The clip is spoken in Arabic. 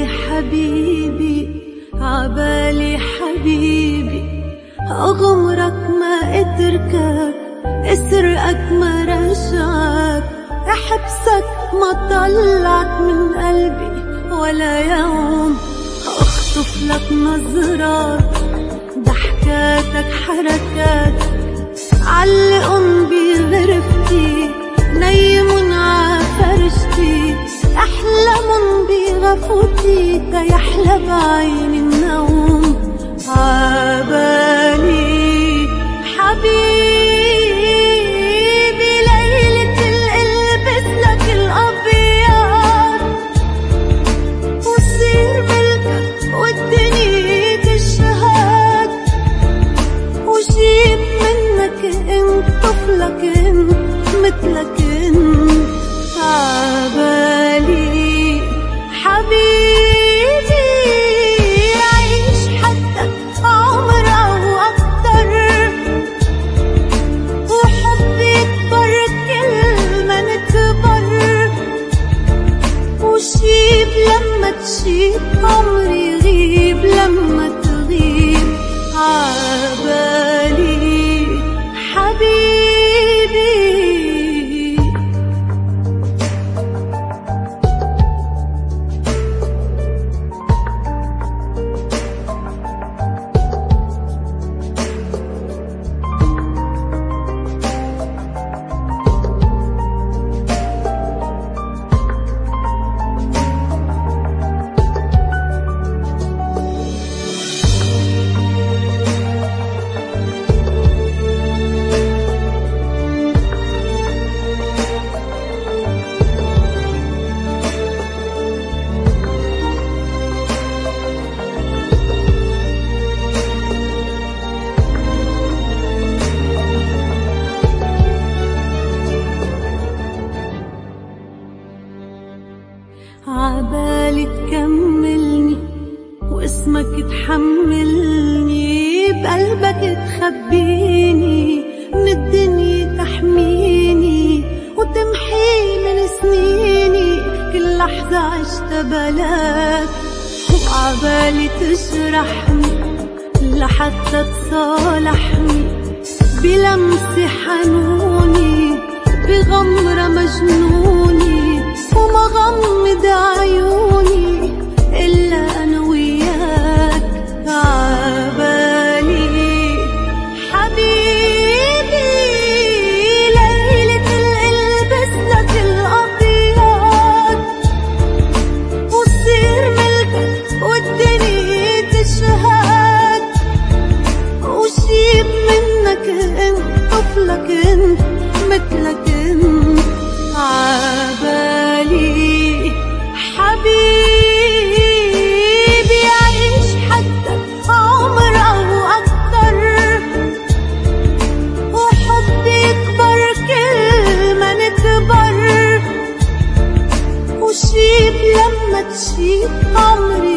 عبالي حبيبي عبالي حبيبي، أغمرك ما أتركك، أسرقك ما رجعك، أحبسك ما طلعك من قلبي ولا يوم، أخطف لك نظرات ضحكاتك حركاتك، علقن بغرفتي نيمن عفرشتي، أحلمن بغفوتي تيحلى بعين النوم. عبالي حبيبي ليلة القلبس لك الأبيض، وصير ملكك والدنيا تشهد، وجيب منك انت طفلك انت مثلك انت. عبالي حبيبي عيش حتى عمر أو أكتر، وحبي يكبر كل ما نكبر، وشيب لما تشيب عمري يغيب لما تغيب. عبالي حبيبي عبالي تكملني واسمك تحملني، بقلبك تخبيني من الدنيا تحميني، وتمحي من سنيني كل لحظة عشتها بلاك. وعبالي تجرحني لحتى تصالحني بلمسة حنوني بغمرة مجنوني، وما غمض عيوني إلا أنا وياك. عبالي حبيبي ليلة القلبس لك الأبيض، وصير ملكك والدنيا تشهد، وجيب منك انت طفلك انت مثلك انت. عبالي حبيبي عيش حتى عمر أو أكتر، وحبي يكبر كل ما نكبر، وشيب لما تشيب عمري